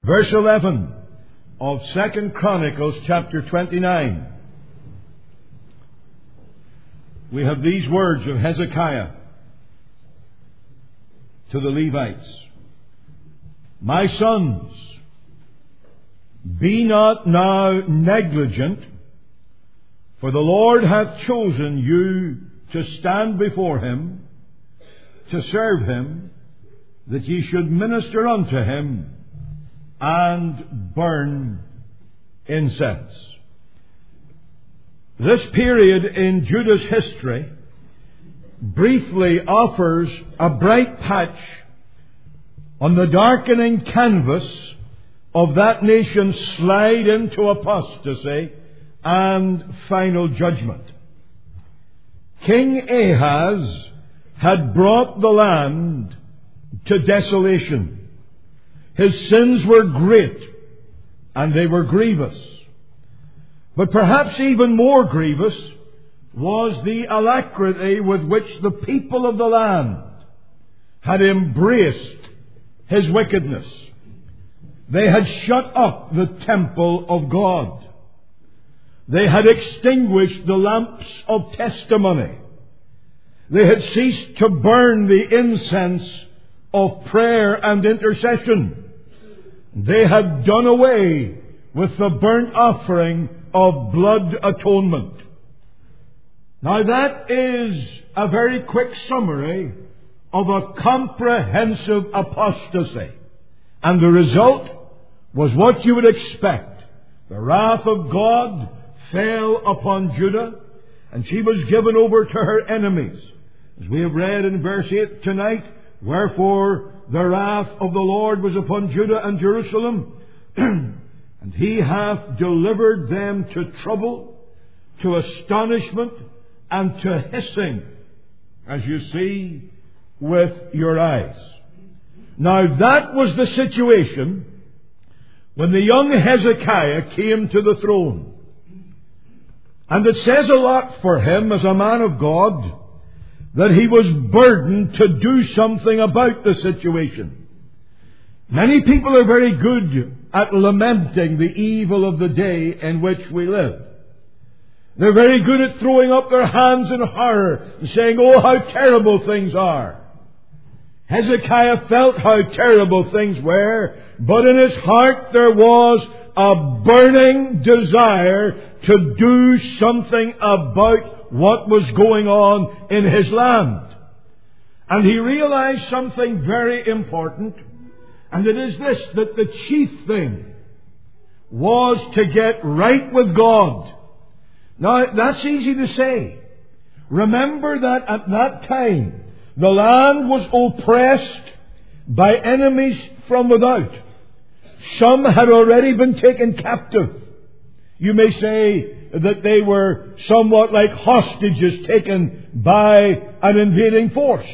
Verse 11 of 2 Chronicles chapter 29. We have these words of Hezekiah to the Levites. My sons, be not now negligent, for the Lord hath chosen you to stand before Him, to serve Him, that ye should minister unto Him and burn incense. This period in Judah's history briefly offers a bright patch on the darkening canvas of that nation's slide into apostasy and final judgment. King Ahaz had brought the land to desolation. His sins were great, and they were grievous. But perhaps even more grievous was the alacrity with which the people of the land had embraced his wickedness. They had shut up the temple of God. They had extinguished the lamps of testimony. They had ceased to burn the incense of prayer and intercession. They had done away with the burnt offering of blood atonement. Now that is a very quick summary of a comprehensive apostasy. And the result was what you would expect. The wrath of God fell upon Judah, and she was given over to her enemies. As we have read in verse 8 tonight, wherefore the wrath of the Lord was upon Judah and Jerusalem, and He hath delivered them to trouble, to astonishment, and to hissing, as you see with your eyes. Now that was the situation when the young Hezekiah came to the throne. And it says a lot for him as a man of God that he was burdened to do something about the situation. Many people are very good at lamenting the evil of the day in which we live. They're very good at throwing up their hands in horror and saying, oh, how terrible things are. Hezekiah felt how terrible things were, but in his heart there was a burning desire to do something about what was going on in his land. And he realized something very important, and it is this, that the chief thing was to get right with God. Now, that's easy to say. Remember that at that time, the land was oppressed by enemies from without. Some had already been taken captive. You may say that they were somewhat like hostages taken by an invading force.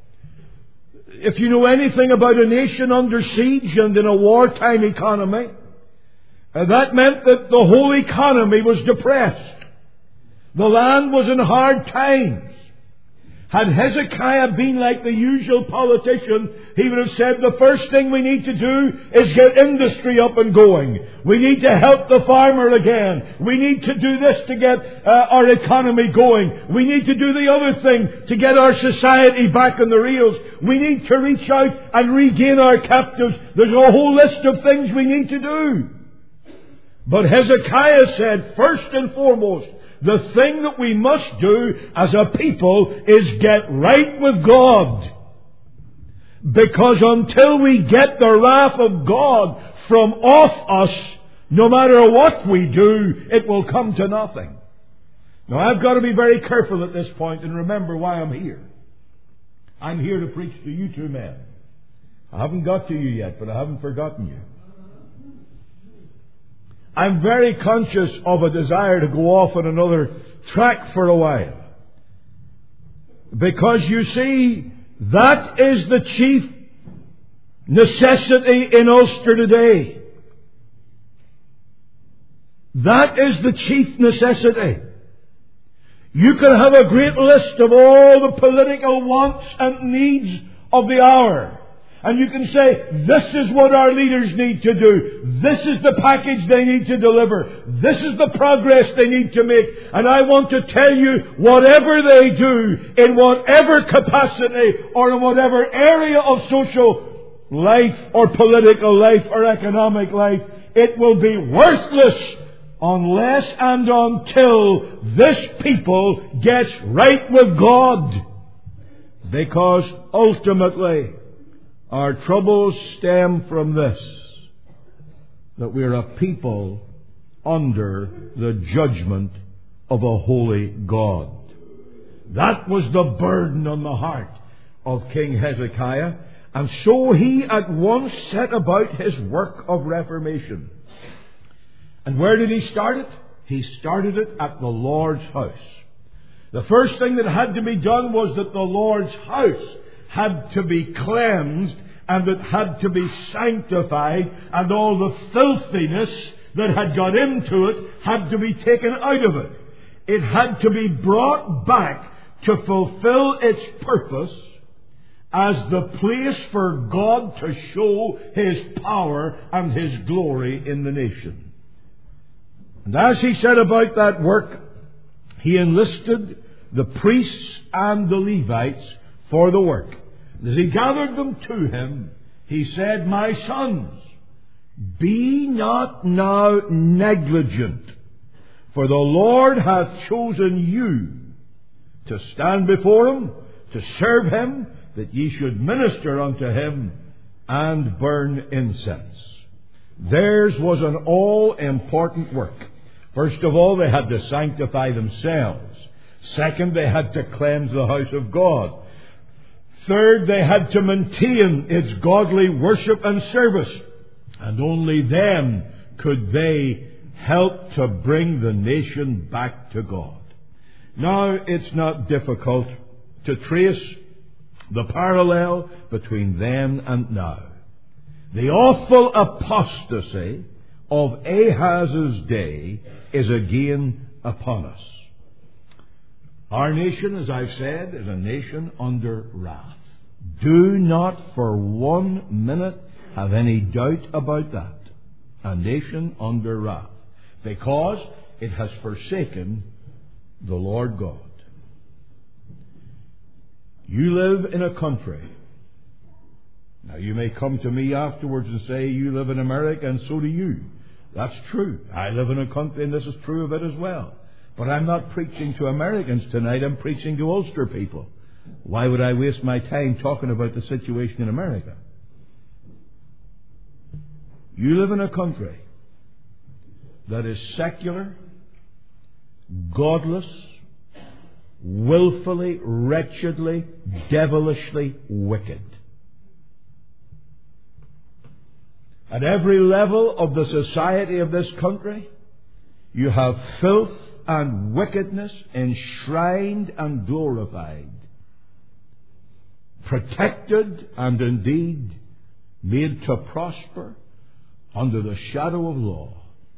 If you know anything about a nation under siege and in a wartime economy, that meant that the whole economy was depressed. The land was in hard times. Had Hezekiah been like the usual politician, he would have said the first thing we need to do is get industry up and going. We need to help the farmer again. We need to do this to get our economy going. We need to do the other thing to get our society back on the rails. We need to reach out and regain our captives. There's a whole list of things we need to do. But Hezekiah said, first and foremost, the thing that we must do as a people is get right with God. Because until we get the wrath of God from off us, no matter what we do, it will come to nothing. Now I've got to be very careful at this point and remember why I'm here. I'm here to preach to you two men. I haven't got to you yet, but I haven't forgotten you. I'm very conscious of a desire to go off on another track for a while. Because you see, that is the chief necessity in Ulster today. That is the chief necessity. You can have a great list of all the political wants and needs of the hour. And you can say, this is what our leaders need to do. This is the package they need to deliver. This is the progress they need to make. And I want to tell you, whatever they do, in whatever capacity, or in whatever area of social life, or political life, or economic life, it will be worthless unless and until this people gets right with God. Because ultimately, our troubles stem from this, that we're a people under the judgment of a holy God. That was the burden on the heart of King Hezekiah, and so he at once set about his work of reformation. And where did he start it? He started it at the Lord's house. The first thing that had to be done was that the Lord's house had to be cleansed, and it had to be sanctified, and all the filthiness that had got into it had to be taken out of it. It had to be brought back to fulfill its purpose as the place for God to show His power and His glory in the nation. And as he set about that work, he enlisted the priests and the Levites for the work. And as he gathered them to him, he said, "My sons, be not now negligent, for the Lord hath chosen you to stand before Him, to serve Him, that ye should minister unto Him and burn incense." Theirs was an all-important work. First of all, they had to sanctify themselves. Second, they had to cleanse the house of God. Third, they had to maintain its godly worship and service. And only then could they help to bring the nation back to God. Now, it's not difficult to trace the parallel between then and now. The awful apostasy of Ahaz's day is again upon us. Our nation, as I've said, is a nation under wrath. Do not for 1 minute have any doubt about that. A nation under wrath. Because it has forsaken the Lord God. You live in a country. Now you may come to me afterwards and say, you live in America and so do you. That's true. I live in a country and this is true of it as well. But I'm not preaching to Americans tonight. I'm preaching to Ulster people. Why would I waste my time talking about the situation in America? You live in a country that is secular, godless, willfully, wretchedly, devilishly wicked. At every level of the society of this country, you have filth and wickedness enshrined and glorified, protected and indeed made to prosper under the shadow of law.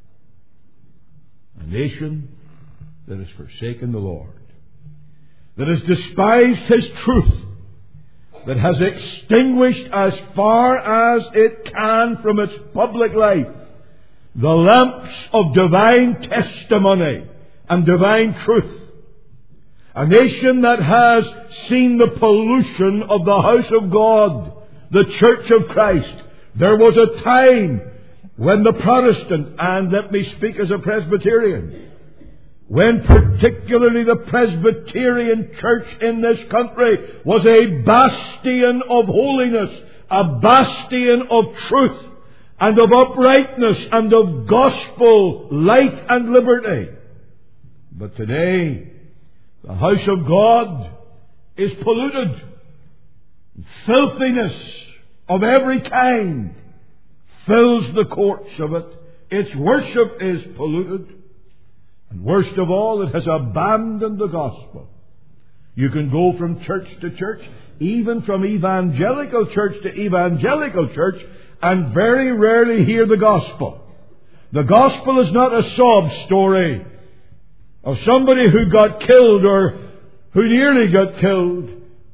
A nation that has forsaken the Lord, that has despised His truth, that has extinguished as far as it can from its public life the lamps of divine testimony and divine truth. A nation that has seen the pollution of the house of God, the Church of Christ. There was a time when the Protestant, and let me speak as a Presbyterian, when particularly the Presbyterian Church in this country was a bastion of holiness, a bastion of truth, and of uprightness, and of gospel life and liberty. But today, the house of God is polluted. Filthiness of every kind fills the courts of it. Its worship is polluted. And worst of all, it has abandoned the gospel. You can go from church to church, even from evangelical church to evangelical church, and very rarely hear the gospel. The gospel is not a sob story of somebody who got killed or who nearly got killed,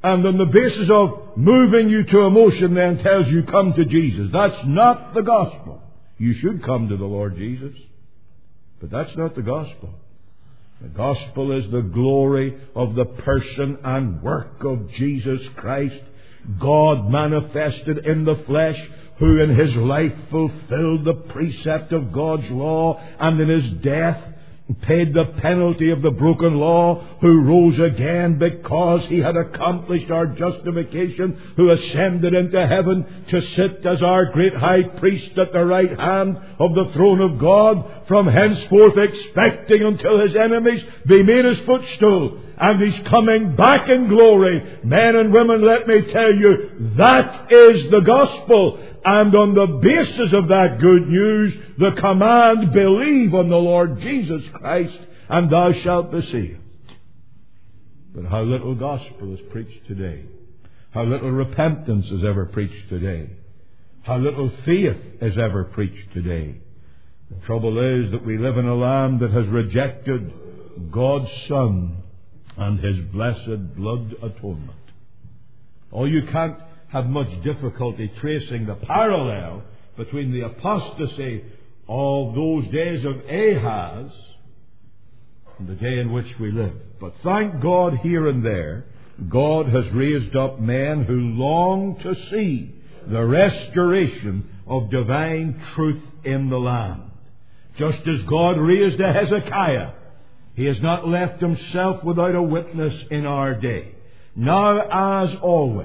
and on the basis of moving you to emotion then tells you come to Jesus. That's not the gospel. You should come to the Lord Jesus, but that's not the gospel. The gospel is the glory of the person and work of Jesus Christ, God manifested in the flesh, who in His life fulfilled the precept of God's law, and in His death paid the penalty of the broken law, who rose again because He had accomplished our justification, who ascended into heaven to sit as our great high priest at the right hand of the throne of God, from henceforth expecting until His enemies be made His footstool. And He's coming back in glory. Men and women, let me tell you, that is the gospel. And on the basis of that good news, the command, believe on the Lord Jesus Christ, and thou shalt be saved. But how little gospel is preached today. How little repentance is ever preached today. How little faith is ever preached today. The trouble is that we live in a land that has rejected God's Son and His blessed blood atonement. Oh, you can't have much difficulty tracing the parallel between the apostasy of those days of Ahaz and the day in which we live. But thank God, here and there, God has raised up men who long to see the restoration of divine truth in the land. Just as God raised a Hezekiah, He has not left Himself without a witness in our day. Now, as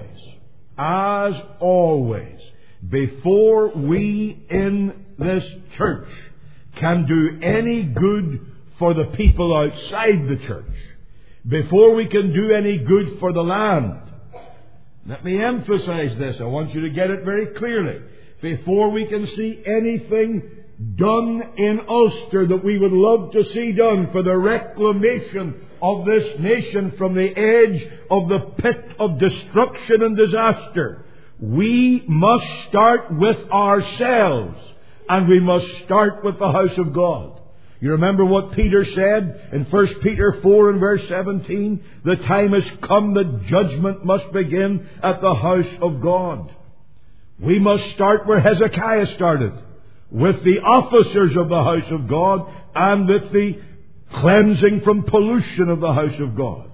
always, before we in this church can do any good for the people outside the church, before we can do any good for the land, let me emphasize this. I want you to get it very clearly. Before we can see anything done in Ulster that we would love to see done for the reclamation of this nation from the edge of the pit of destruction and disaster, we must start with ourselves, and we must start with the house of God. You remember what Peter said in 1 Peter 4 and verse 17? The time has come that judgment must begin at the house of God. We must start where Hezekiah started, with the officers of the house of God and with the cleansing from pollution of the house of God.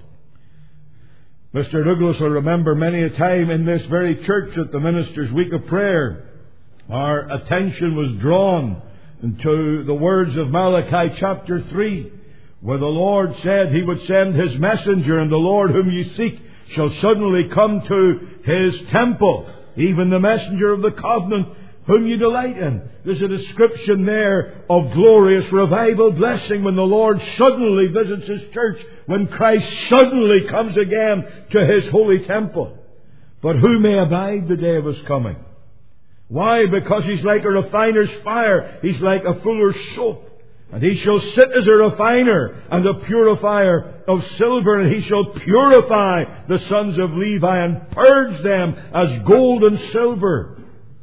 Mr. Douglas will remember many a time in this very church at the Ministers' Week of Prayer, our attention was drawn to the words of Malachi chapter 3, where the Lord said He would send His messenger, and the Lord whom ye seek shall suddenly come to His temple, even the messenger of the covenant whom you delight in. There's a description there of glorious revival blessing when the Lord suddenly visits His church, when Christ suddenly comes again to His holy temple. But who may abide the day of His coming? Why? Because He's like a refiner's fire. He's like a fuller's soap. And He shall sit as a refiner and a purifier of silver, and He shall purify the sons of Levi and purge them as gold and silver.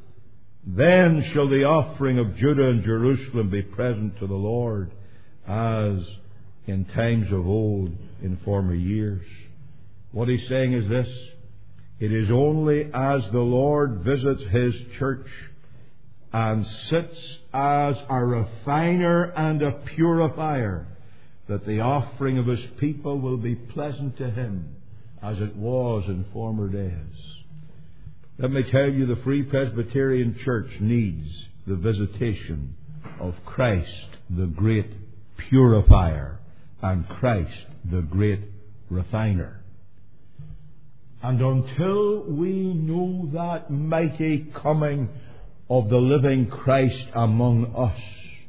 Then shall the offering of Judah and Jerusalem be present to the Lord, as in times of old, in former years. What He's saying is this: it is only as the Lord visits His church and sits as a refiner and a purifier that the offering of His people will be pleasant to Him, as it was in former days. Let me tell you, the Free Presbyterian Church needs the visitation of Christ, the great purifier, and Christ, the great refiner. And until we know that mighty coming of the living Christ among us,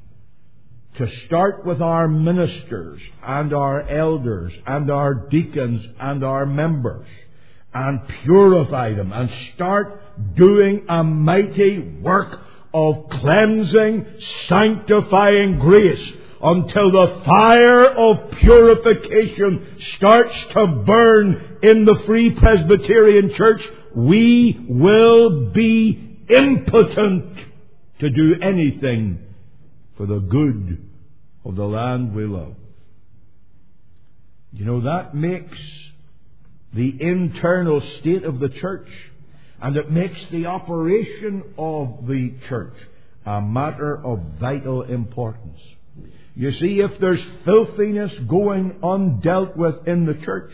to start with our ministers and our elders and our deacons and our members, and purify them, and start doing a mighty work of cleansing, sanctifying grace, until the fire of purification starts to burn in the Free Presbyterian Church, we will be impotent to do anything for the good of the land we love. You know, that makes the internal state of the church, and it makes the operation of the church a matter of vital importance. You see, if there's filthiness going undealt with in the church,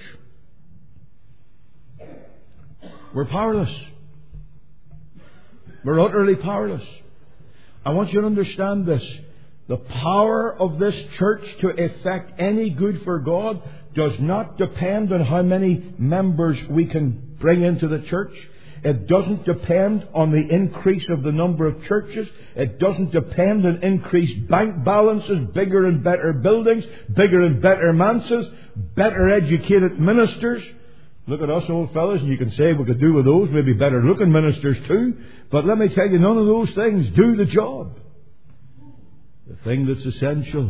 we're powerless. We're utterly powerless. I want you to understand this. The power of this church to effect any good for God does not depend on how many members we can bring into the church. It doesn't depend on the increase of the number of churches. It doesn't depend on increased bank balances, bigger and better buildings, bigger and better manses, better educated ministers. Look at us old fellas, and you can say we could do with those, maybe better looking ministers too. But let me tell you, none of those things do the job. The thing that's essential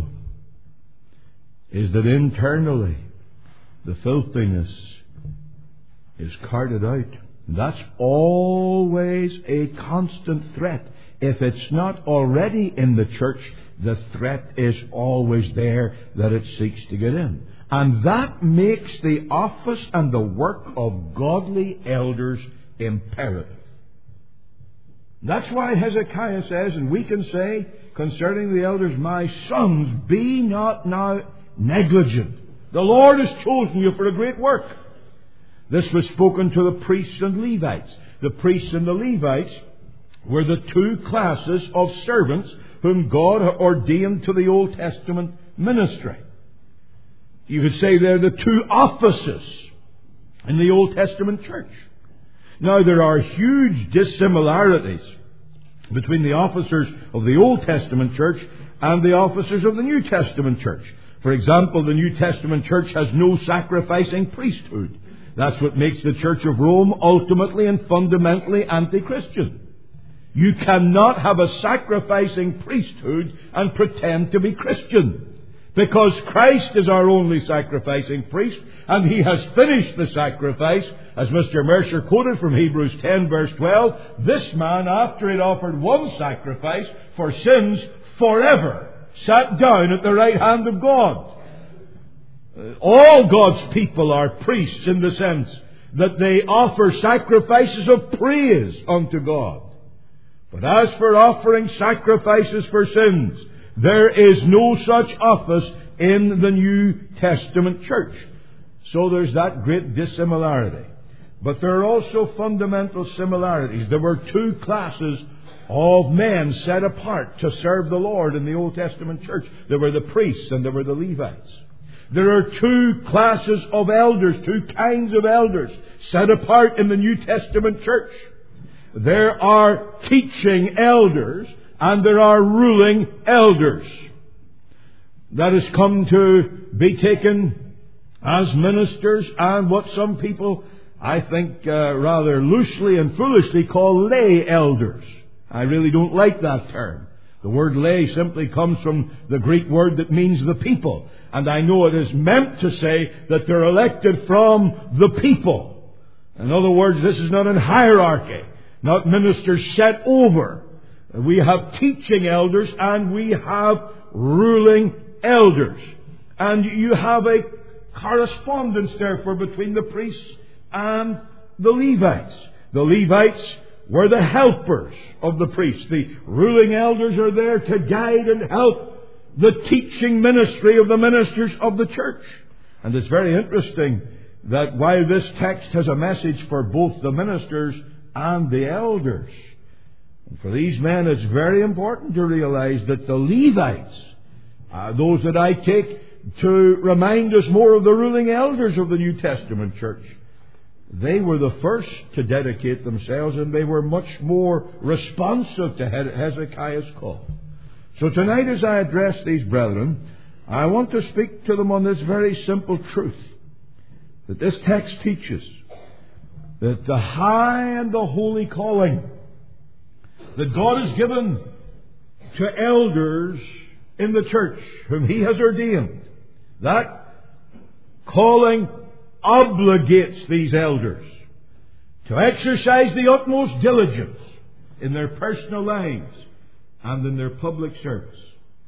is that internally the filthiness is carted out. That's always a constant threat. If it's not already in the church, the threat is always there that it seeks to get in. And that makes the office and the work of godly elders imperative. That's why Hezekiah says, and we can say concerning the elders, my sons, be not now negligent. The Lord has chosen you for a great work. This was spoken to the priests and Levites. The priests and the Levites were the two classes of servants whom God ordained to the Old Testament ministry. You could say they're the two offices in the Old Testament church. Now, there are huge dissimilarities between the officers of the Old Testament church and the officers of the New Testament church. For example, the New Testament church has no sacrificing priesthood. That's what makes the Church of Rome ultimately and fundamentally anti-Christian. You cannot have a sacrificing priesthood and pretend to be Christian. Because Christ is our only sacrificing priest, and He has finished the sacrifice, as Mr. Mercer quoted from Hebrews 10 verse 12, this man, after he'd offered one sacrifice for sins forever, sat down at the right hand of God. All God's people are priests in the sense that they offer sacrifices of praise unto God. But as for offering sacrifices for sins, there is no such office in the New Testament church. So there's that great dissimilarity. But there are also fundamental similarities. There were two classes of men set apart to serve the Lord in the Old Testament church. There were the priests and there were the Levites. There are two classes of elders, two kinds of elders set apart in the New Testament church. There are teaching elders and there are ruling elders. That has come to be taken as ministers and what some people, I think, rather loosely and foolishly call lay elders. I really don't like that term. The word lay simply comes from the Greek word that means the people. And I know it is meant to say that they're elected from the people. In other words, this is not in hierarchy, not ministers set over. We have teaching elders and we have ruling elders. And you have a correspondence, therefore, between the priests and the Levites. The Levites were the helpers of the priests. The ruling elders are there to guide and help the teaching ministry of the ministers of the church. And it's very interesting that while this text has a message for both the ministers and the elders, and for these men it's very important to realize that the Levites, those that I take to remind us more of the ruling elders of the New Testament church, they were the first to dedicate themselves, and they were much more responsive to Hezekiah's call. So tonight, as I address these brethren, I want to speak to them on this very simple truth, that this text teaches that the high and the holy calling that God has given to elders in the church, whom He has ordained, that calling obligates these elders to exercise the utmost diligence in their personal lives and in their public service.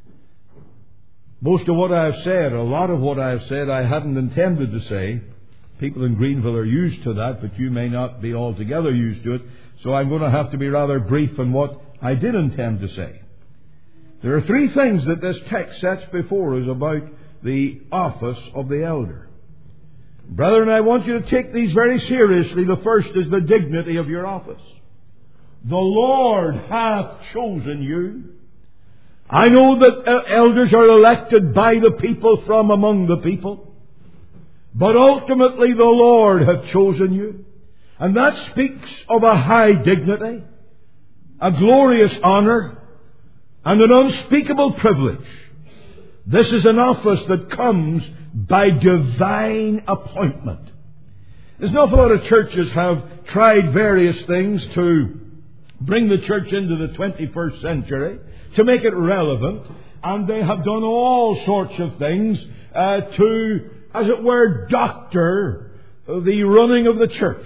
Most of what I have said, a lot of what I have said, I hadn't intended to say, People in Greenville are used to that, but you may not be altogether used to it. So I'm going to have to be rather brief in what I did intend to say. There are three things that this text sets before us about the office of the elder. Brethren, I want you to take these very seriously. The first is the dignity of your office. The Lord hath chosen you. I know that elders are elected by the people from among the people. But ultimately the Lord hath chosen you. And that speaks of a high dignity, a glorious honor, and an unspeakable privilege. This is an office that comes by divine appointment. There's an awful lot of churches have tried various things to bring the church into the 21st century, to make it relevant, and they have done all sorts of things to, as it were, doctor the running of the church.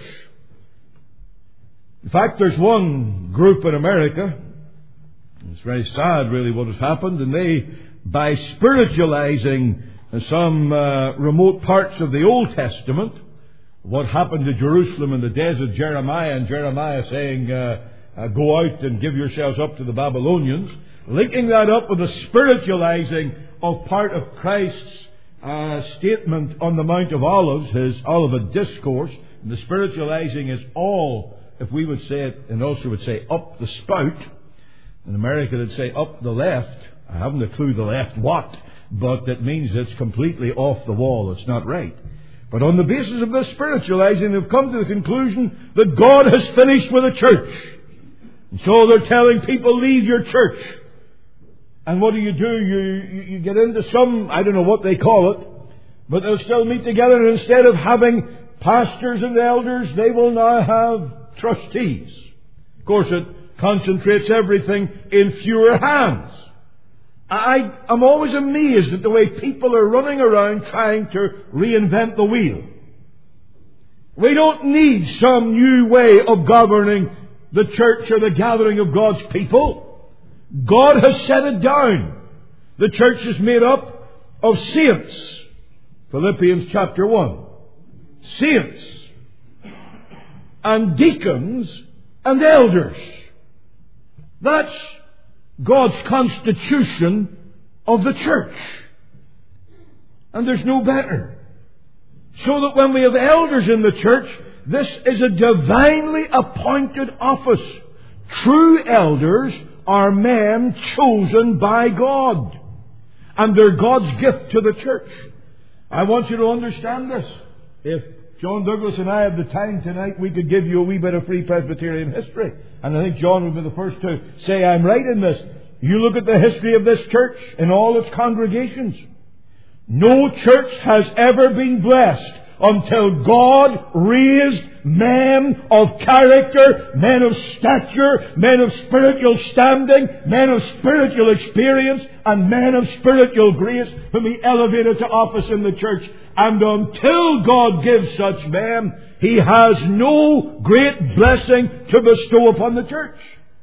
In fact, there's one group in America, it's very sad really what has happened, and they, by spiritualizing some remote parts of the Old Testament, what happened to Jerusalem in the days of Jeremiah, and Jeremiah saying, go out and give yourselves up to the Babylonians, linking that up with the spiritualizing of part of Christ's statement on the Mount of Olives, his Olivet Discourse. And the spiritualizing is all, if we would say it, and also would say up the spout. In America they'd say up the left. I haven't a clue the left what, but that means it's completely off the wall. It's not right. But on the basis of this spiritualizing, they've come to the conclusion that God has finished with the church. And so they're telling people, leave your church. And what do? You get into some, I don't know what they call it, but they'll still meet together, and instead of having pastors and elders, they will now have trustees. Of course, it concentrates everything in fewer hands. I'm always amazed at the way people are running around trying to reinvent the wheel. We don't need some new way of governing the church or the gathering of God's people. God has set it down. The church is made up of saints. Philippians chapter 1. Saints and deacons and elders. That's God's constitution of the church. And there's no better. So that when we have elders in the church, this is a divinely appointed office. True elders are men chosen by God. And they're God's gift to the church. I want you to understand this. If John Douglas and I have the time tonight, we could give you a wee bit of Free Presbyterian history. And I think John would be the first to say I'm right in this. You look at the history of this church in all its congregations. No church has ever been blessed until God raised men of character, men of stature, men of spiritual standing, men of spiritual experience, and men of spiritual grace whom He elevated to office in the church. And until God gives such men, He has no great blessing to bestow upon the church.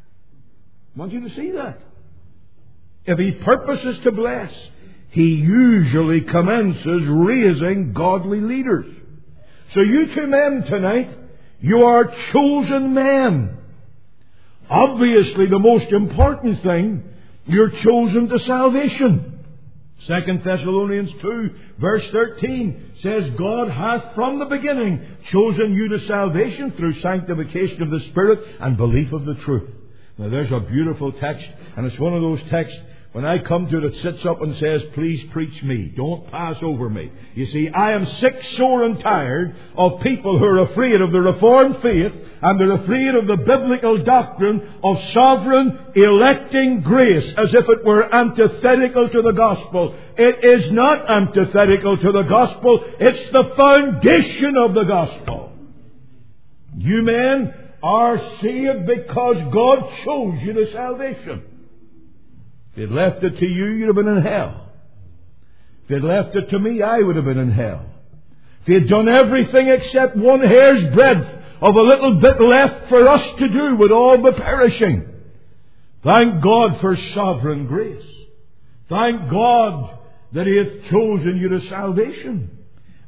I want you to see that. If He purposes to bless, He usually commences raising godly leaders. So you two men tonight, you are chosen men. Obviously, the most important thing, you're chosen to salvation. 2 Thessalonians 2 verse 13 says, God hath from the beginning chosen you to salvation through sanctification of the Spirit and belief of the truth. Now there's a beautiful text, and it's one of those texts, when I come to it, it sits up and says, please preach me. Don't pass over me. You see, I am sick, sore and tired of people who are afraid of the Reformed faith, and they're afraid of the biblical doctrine of sovereign electing grace as if it were antithetical to the gospel. It is not antithetical to the gospel. It's the foundation of the gospel. You men are saved because God chose you to salvation. If He'd left it to you, you'd have been in hell. If He'd left it to me, I would have been in hell. If He had done everything except one hair's breadth of a little bit left for us to do, we'd all be perishing. Thank God for sovereign grace. Thank God that He hath chosen you to salvation.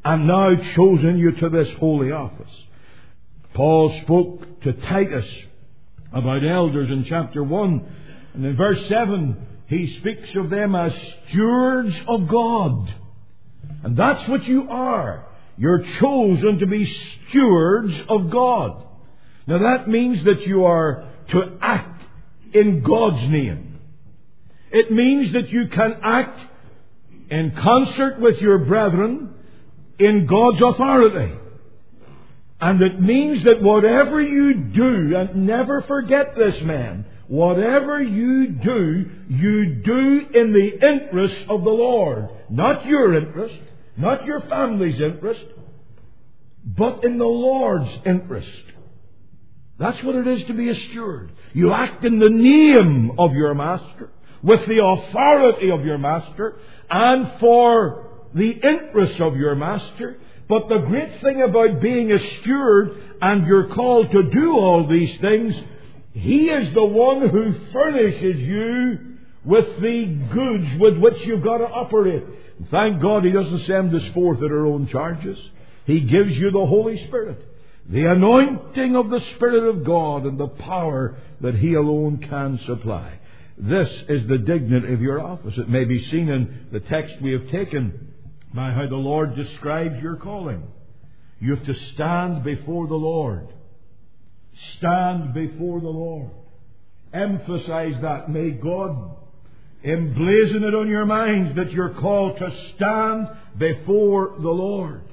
and now chosen you to this holy office. Paul spoke to Titus about elders in chapter 1, and in verse 7 he speaks of them as stewards of God. And that's what you are. You're chosen to be stewards of God. Now that means that you are to act in God's name. It means that you can act in concert with your brethren in God's authority. And it means that whatever you do, and never forget this, man, whatever you do in the interest of the Lord. Not your interest, not your family's interest, but in the Lord's interest. That's what it is to be a steward. You act in the name of your master, with the authority of your master, and for the interests of your master. But the great thing about being a steward, and you're called to do all these things, He is the one who furnishes you with the goods with which you've got to operate. Thank God He doesn't send us forth at our own charges. He gives you the Holy Spirit, the anointing of the Spirit of God, and the power that He alone can supply. This is the dignity of your office. It may be seen in the text we have taken by how the Lord describes your calling. You have to stand before the Lord. Stand before the Lord. Emphasize that. May God emblazon it on your minds that you're called to stand before the Lord.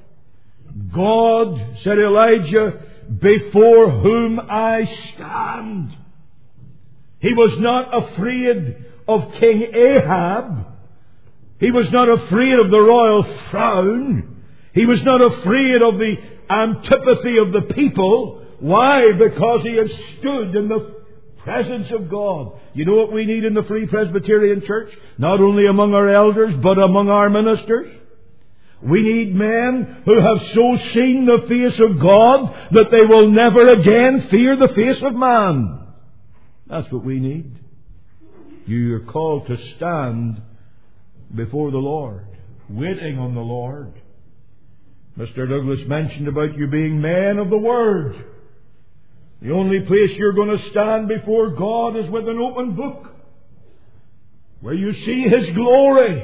God, said Elijah, before whom I stand. He was not afraid of King Ahab. He was not afraid of the royal frown. He was not afraid of the antipathy of the people. Why? Because he had stood in the presence of God. You know what we need in the Free Presbyterian Church? Not only among our elders, but among our ministers. We need men who have so seen the face of God that they will never again fear the face of man. That's what we need. You are called to stand before the Lord, waiting on the Lord. Mr. Douglas mentioned about you being men of the Word. The only place you're going to stand before God is with an open book, where you see His glory,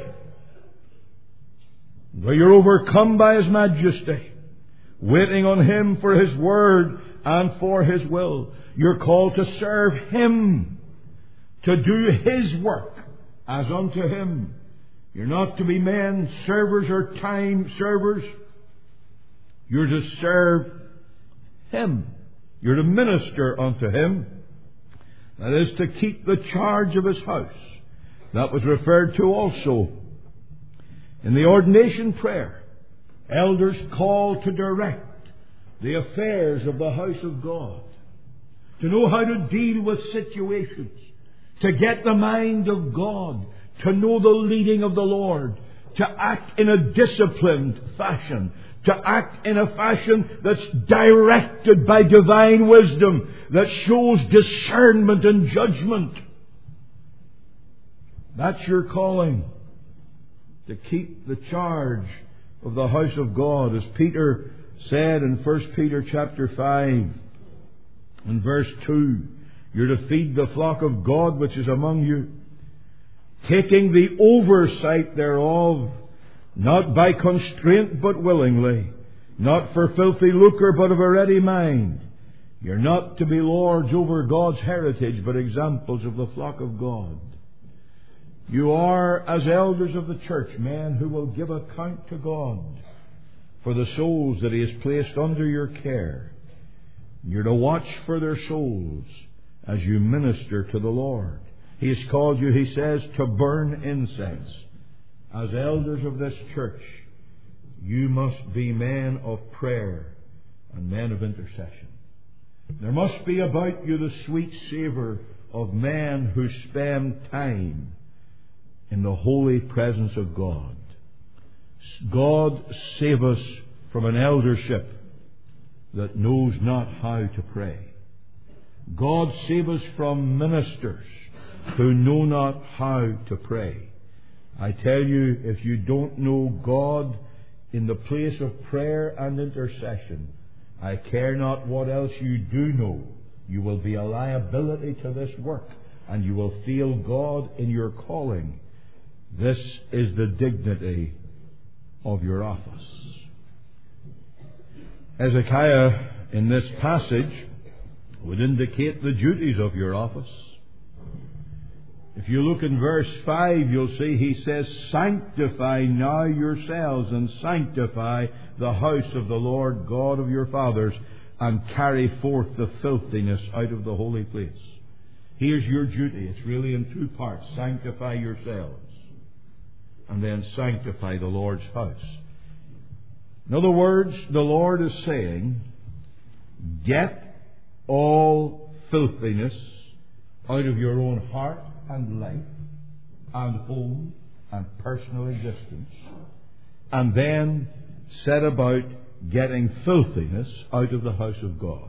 where you're overcome by His majesty, waiting on Him for His Word and for His will. You're called to serve Him, to do His work as unto Him. You're not to be men servers or time servers. You're to serve Him. You're to minister unto Him. That is to keep the charge of His house. That was referred to also in the ordination prayer. Elders called to direct the affairs of the house of God, to know how to deal with situations, to get the mind of God, to know the leading of the Lord, to act in a disciplined fashion, to act in a fashion that's directed by divine wisdom, that shows discernment and judgment. That's your calling, to keep the charge of the house of God. As Peter said in 1 Peter chapter 5 and verse 2, you're to feed the flock of God which is among you, taking the oversight thereof, not by constraint but willingly, not for filthy lucre but of a ready mind. You're not to be lords over God's heritage, but examples of the flock of God. You are, as elders of the church, men who will give account to God for the souls that He has placed under your care. You're to watch for their souls as you minister to the Lord. He has called you, He says, to burn incense. As elders of this church, you must be men of prayer and men of intercession. There must be about you the sweet savour of men who spend time in the holy presence of God. God save us from an eldership that knows not how to pray. God save us from ministers who know not how to pray. I tell you, if you don't know God in the place of prayer and intercession, I care not what else you do know, you will be a liability to this work, and you will feel God in your calling. This is the dignity of your office. Hezekiah, in this passage, would indicate the duties of your office. If you look in verse 5, you'll see he says, "Sanctify now yourselves, and sanctify the house of the Lord God of your fathers, and carry forth the filthiness out of the holy place." Here's your duty. It's really in two parts. Sanctify yourselves, and then sanctify the Lord's house. In other words, the Lord is saying, get all filthiness out of your own heart and life and home and personal existence, and then set about getting filthiness out of the house of God.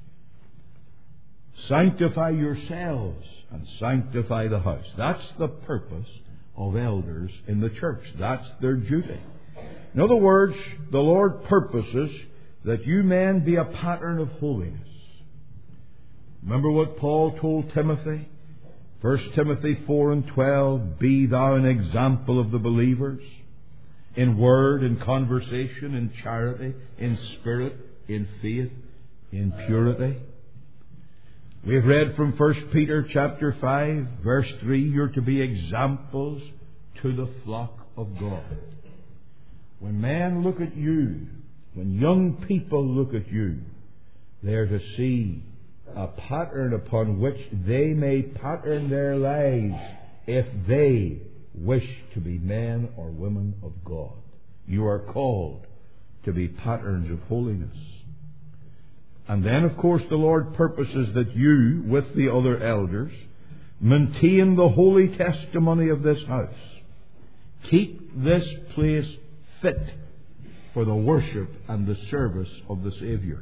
Sanctify yourselves and sanctify the house. That's the purpose of elders in the church. That's their duty. In other words, the Lord purposes that you men be a pattern of holiness. Remember what Paul told Timothy? 1 Timothy 4:12, "Be thou an example of the believers, in word, in conversation, in charity, in spirit, in faith, in purity." We have read from 1 Peter chapter 5, verse 3, you're to be examples to the flock of God. When men look at you, when young people look at you, they are to see a pattern upon which they may pattern their lives if they wish to be men or women of God. You are called to be patterns of holiness. And then, of course, the Lord purposes that you, with the other elders, maintain the holy testimony of this house. Keep this place fit for the worship and the service of the Saviour.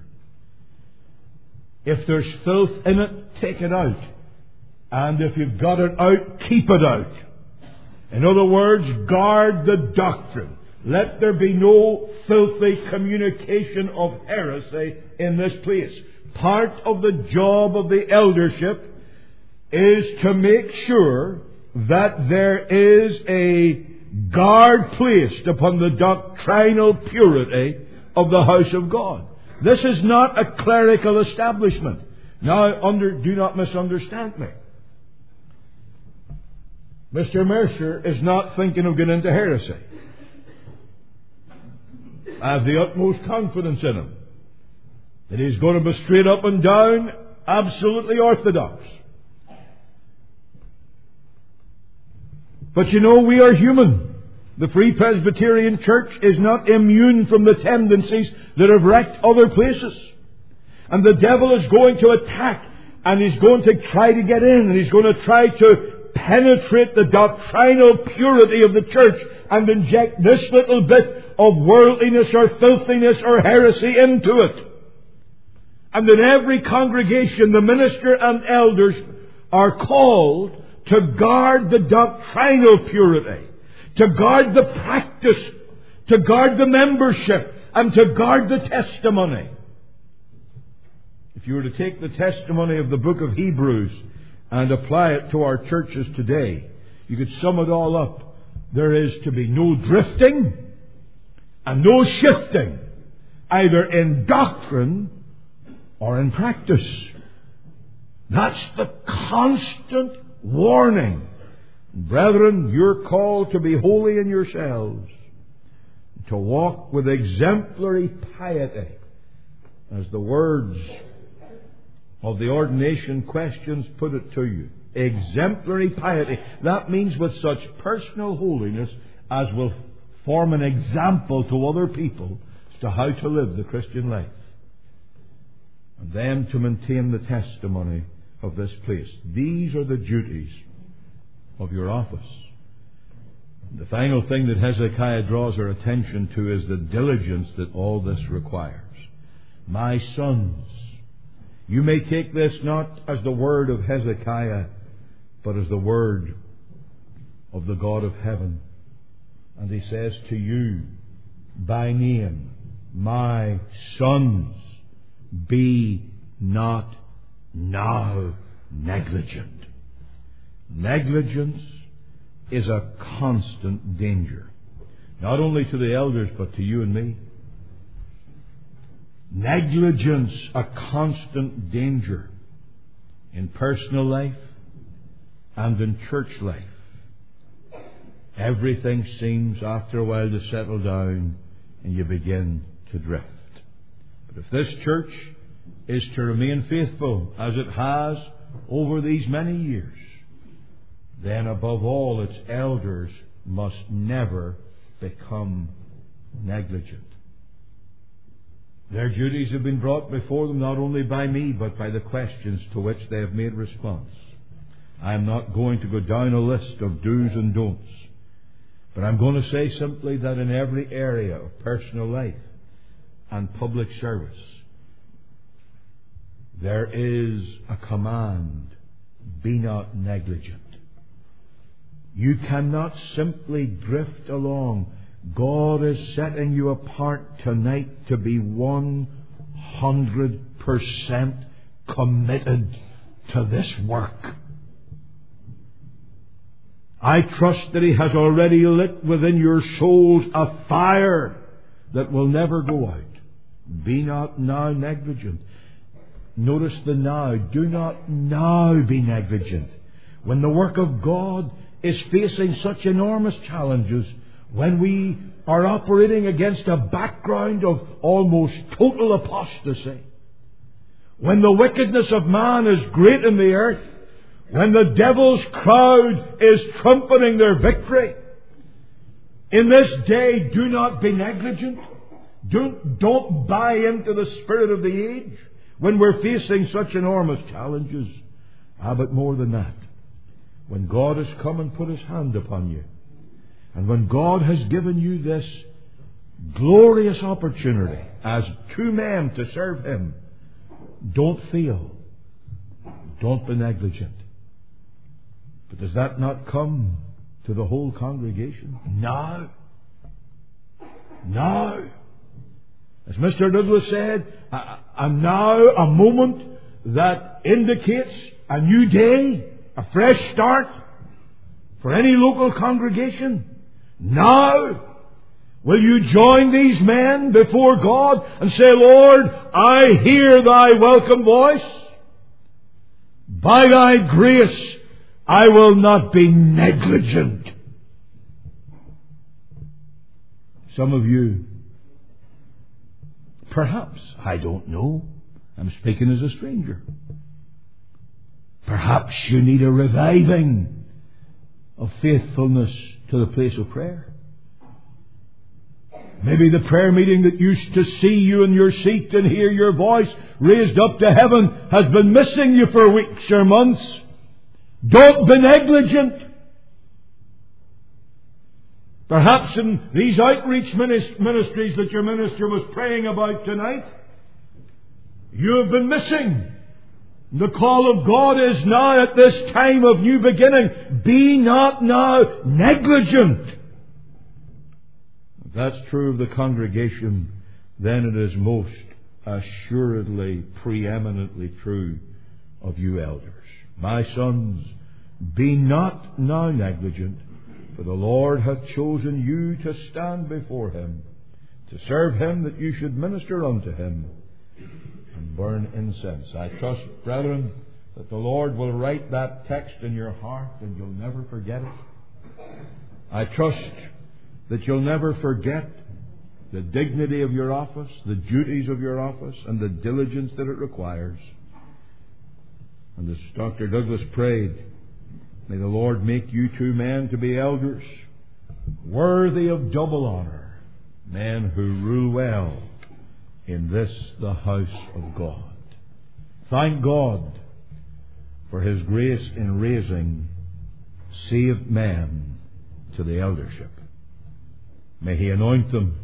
If there's filth in it, take it out. And if you've got it out, keep it out. In other words, guard the doctrine. Let there be no filthy communication of heresy in this place. Part of the job of the eldership is to make sure that there is a guard placed upon the doctrinal purity of the house of God. This is not a clerical establishment. Now, do not misunderstand me. Mr. Mercer is not thinking of getting into heresy. I have the utmost confidence in him that he's going to be straight up and down, absolutely orthodox. But you know, we are human. The Free Presbyterian Church is not immune from the tendencies that have wrecked other places. And the devil is going to attack, and he's going to try to get in, and he's going to try to penetrate the doctrinal purity of the church and inject this little bit of worldliness or filthiness or heresy into it. And in every congregation, the minister and elders are called to guard the doctrinal purity, to guard the practice, to guard the membership, and to guard the testimony. If you were to take the testimony of the book of Hebrews and apply it to our churches today, you could sum it all up. There is to be no drifting and no shifting, either in doctrine or in practice. That's the constant warning. Brethren, you're called to be holy in yourselves, to walk with exemplary piety, as the words of the ordination questions put it to you. Exemplary piety. That means with such personal holiness as will form an example to other people as to how to live the Christian life. And then to maintain the testimony of this place. These are the duties of your office. The final thing that Hezekiah draws our attention to is the diligence that all this requires. My sons, you may take this not as the word of Hezekiah, but as the word of the God of heaven. And he says to you, by name, my sons, be not now negligent. Negligence is a constant danger, not only to the elders, but to you and me. Negligence, a constant danger in personal life and in church life. Everything seems after a while to settle down and you begin to drift. But if this church is to remain faithful as it has over these many years, then above all its elders must never become negligent. Their duties have been brought before them not only by me, but by the questions to which they have made response. I am not going to go down a list of do's and don'ts, but I'm going to say simply that in every area of personal life and public service, there is a command: be not negligent. You cannot simply drift along. God is setting you apart tonight to be 100% committed to this work. I trust that He has already lit within your souls a fire that will never go out. Be not now negligent. Notice the now. Do not now be negligent. When the work of God is facing such enormous challenges, when we are operating against a background of almost total apostasy, when the wickedness of man is great in the earth, when the devil's crowd is trumpeting their victory, in this day, do not be negligent. Don't buy into the spirit of the age when we're facing such enormous challenges. But more than that, when God has come and put His hand upon you, and when God has given you this glorious opportunity as two men to serve Him, don't fail. Don't be negligent. But does that not come to the whole congregation? No. No. As Mr. Douglas said, and now a moment that indicates a new day, a fresh start for any local congregation. Now, will you join these men before God and say, Lord, I hear Thy welcome voice. By Thy grace, I will not be negligent. Some of you, perhaps, I don't know, I'm speaking as a stranger. Perhaps you need a reviving of faithfulness to the place of prayer. Maybe the prayer meeting that used to see you in your seat and hear your voice raised up to heaven has been missing you for weeks or months. Don't be negligent. Perhaps in these outreach ministries that your minister was praying about tonight, you have been missing. The call of God is now at this time of new beginning. Be not now negligent. If that's true of the congregation, then it is most assuredly, preeminently true of you elders. My sons, be not now negligent, for the Lord hath chosen you to stand before Him, to serve Him, that you should minister unto Him and burn incense. I trust, brethren, that the Lord will write that text in your heart and you'll never forget it. I trust that you'll never forget the dignity of your office, the duties of your office, and the diligence that it requires. And as Dr. Douglas prayed, may the Lord make you two men to be elders, worthy of double honour, men who rule well in this the house of God. Thank God for His grace in raising saved men to the eldership. May He anoint them,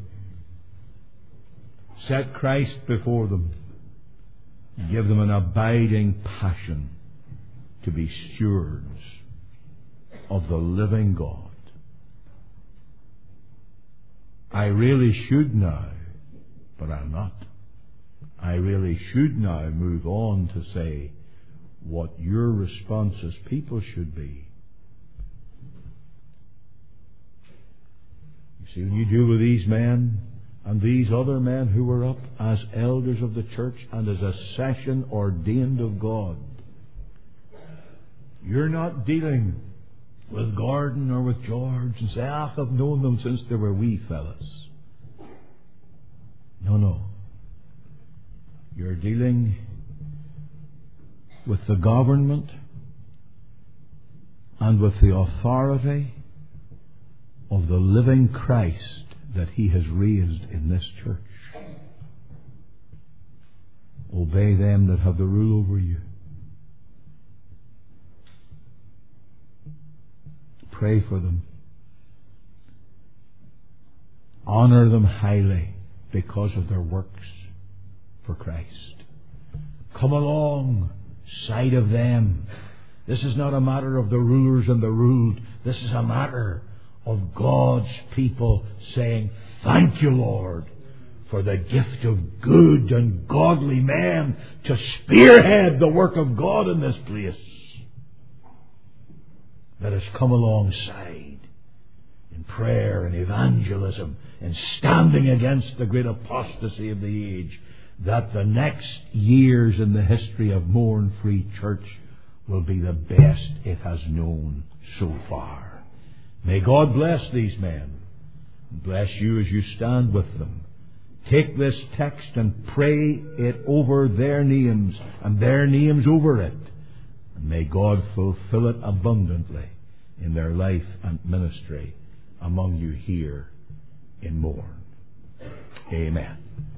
set Christ before them, give them an abiding passion to be stewards of the living God. I really should now, but I'm not. I really should now move on to say what your response as people should be. You see, when you deal with these men and these other men who were up as elders of the church and as a session ordained of God, you're not dealing with Gordon or with George and say, I've known them since they were wee fellas. No. You're dealing with the government and with the authority of the living Christ that He has raised in this church. Obey them that have the rule over you. Pray for them. Honor them highly because of their works for Christ. Come alongside of them. This is not a matter of the rulers and the ruled. This is a matter of God's people saying, thank you, Lord, for the gift of good and godly men to spearhead the work of God in this place. Let us come alongside in prayer and evangelism and standing against the great apostasy of the age, that the next years in the history of Mourne Free Church will be the best it has known so far. May God bless these men and bless you as you stand with them. Take this text and pray it over their names and their names over it. And may God fulfill it abundantly in their life and ministry among you here in Mourne. Amen.